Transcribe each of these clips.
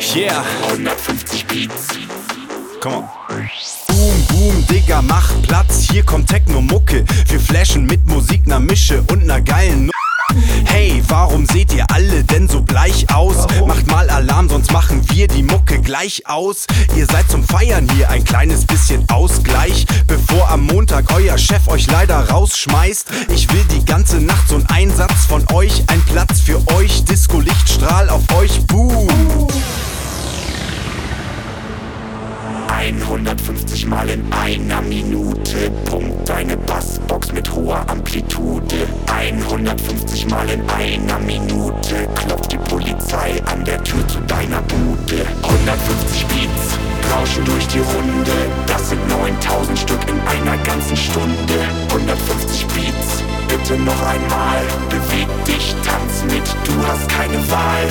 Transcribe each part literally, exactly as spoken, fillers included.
Yeah. hundertfünfzig Beats. Komm on. Boom, boom, Digga, mach Platz, hier kommt Techno-Mucke. Wir flashen mit Musik, ner Mische und ner geilen Nu. Hey, warum seht ihr alle denn so bleich aus? Macht mal Alarm, sonst machen wir die Mucke gleich aus. Ihr seid zum Feiern hier, ein kleines bisschen Ausgleich, bevor am Montag euer Chef euch leider rausschmeißt. Ich will die ganze Nacht so'n Einsatz von euch, ein Platz für euch, Disco-Lichtstrahl auf euch, boom. hundertfünfzig Mal in einer Minute. Pumpt deine Bassbox mit hoher Amplitude. hundertfünfzig Mal in einer Minute. Klopft die Polizei an der Tür zu deiner Bude. hundertfünfzig Beats rauschen durch die Runde. Das sind neuntausend Stück in einer ganzen Stunde. hundertfünfzig Beats, bitte noch einmal. Beweg dich, tanz mit, du hast keine Wahl.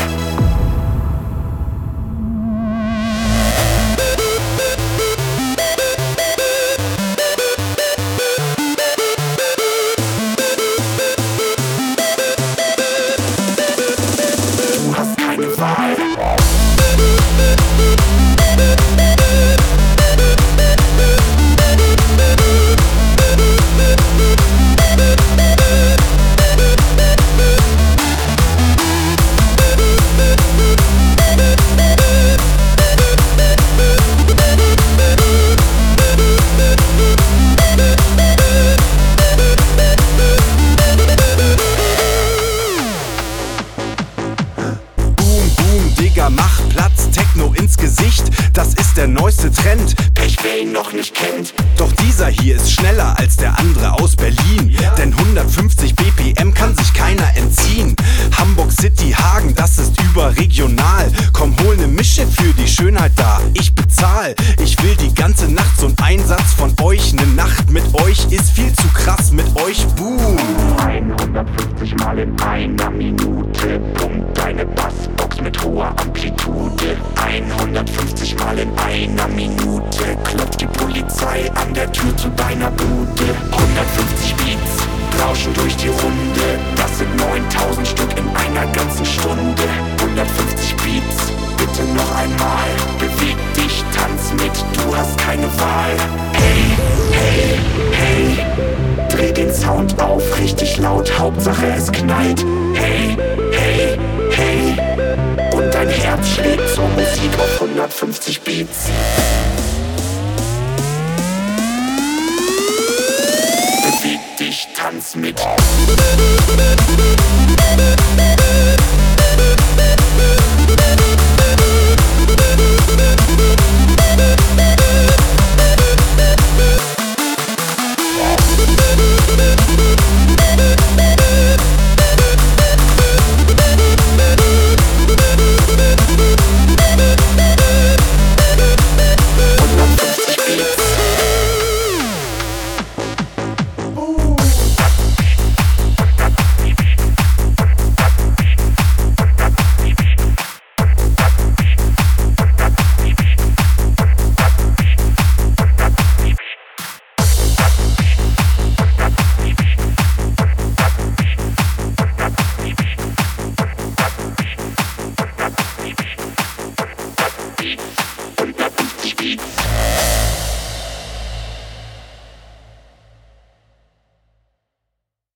Digga, mach Platz, Techno ins Gesicht, das ist der neueste Trend. Pech, wer ihn noch nicht kennt. Doch dieser hier ist schneller als der andere aus Berlin, denn hundertfünfzig B P M kann sich keiner entziehen. Hamburg City, Hagen, das ist überregional. Komm, hol ne Mische für die Schönheit da, ich bezahl. Ich will die ganze Nacht so'n Einsatz von euch, ne Nacht mit euch ist viel zu krass mit euch, boom. hundertfünfzig Mal in einer Minute. Pumpt deine Bassbox mit hoher Amplitude. hundertfünfzig Mal in einer Minute. Klopft die Polizei an der Tür zu deiner Bude. hundertfünfzig Beats rauschen durch die Runde. Das sind neuntausend Stück in einer ganzen Stunde. hundertfünfzig Beats, bitte noch einmal. Beweg dich, tanz mit, du hast keine Wahl. Hey, hey, hey, dreh den Sound auf, richtig laut, Hauptsache es knallt. Hey, hey, hey, und dein Herz schlägt zur Musik auf hundertfünfzig Beats. Beweg dich, tanz mit.